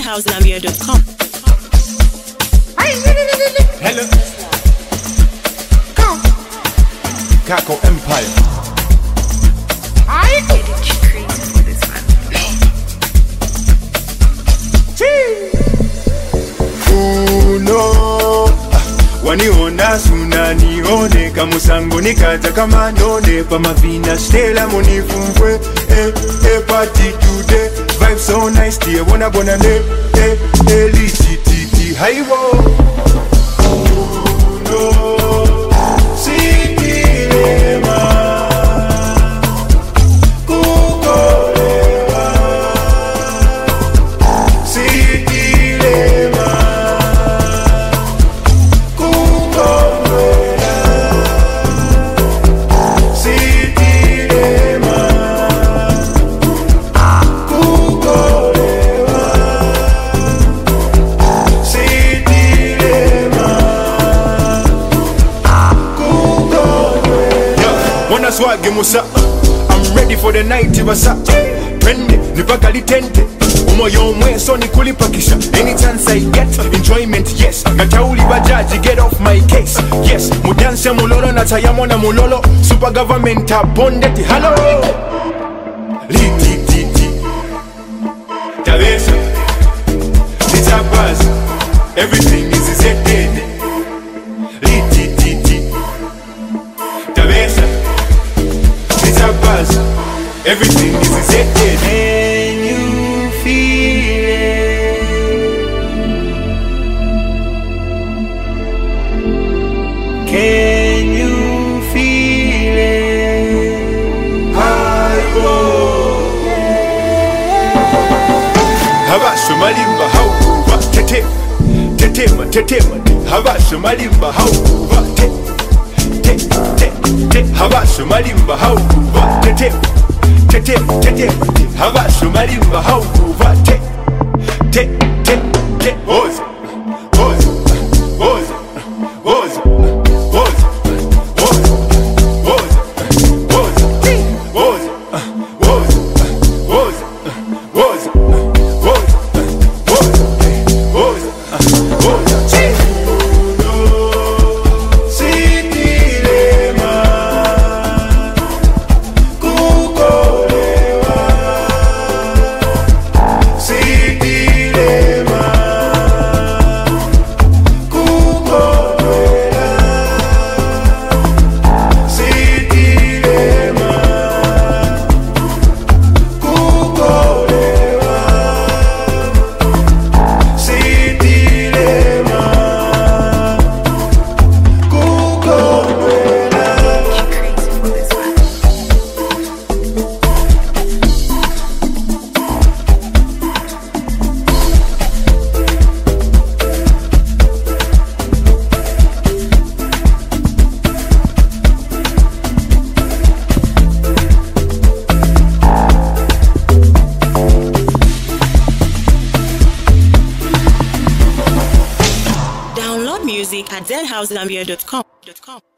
ZenHouseZambia.com. Hello. Come. Kako Empire. I get it crazy for this one. Oh no. Waniona suna nione kamusango nikaza kama none pa mavina stela munifumbwe party today vibe so nice dear wanna ne lititi haiwo oh no sikilema kukolewa sikilema swag musa, I'm ready for the night basa. Pende nipaka litente, umoyo mwe so nikulipakisha. Any chance I get, enjoyment yes. Natauli bajaji get off my case. Yes, mudanse mulolo na tayamona mulolo. Super government abondeti hello. Li ti Tabesa, Litabas, everything is set. Li ti Tabesa. Everything is set. Can you feel it? Can you feel it? I go. Habasho malimba hauva tetema habasho malimba hauva habasho malimba hauva tetema habasho malimba hauva oza Music at ZenHouseZambia.com.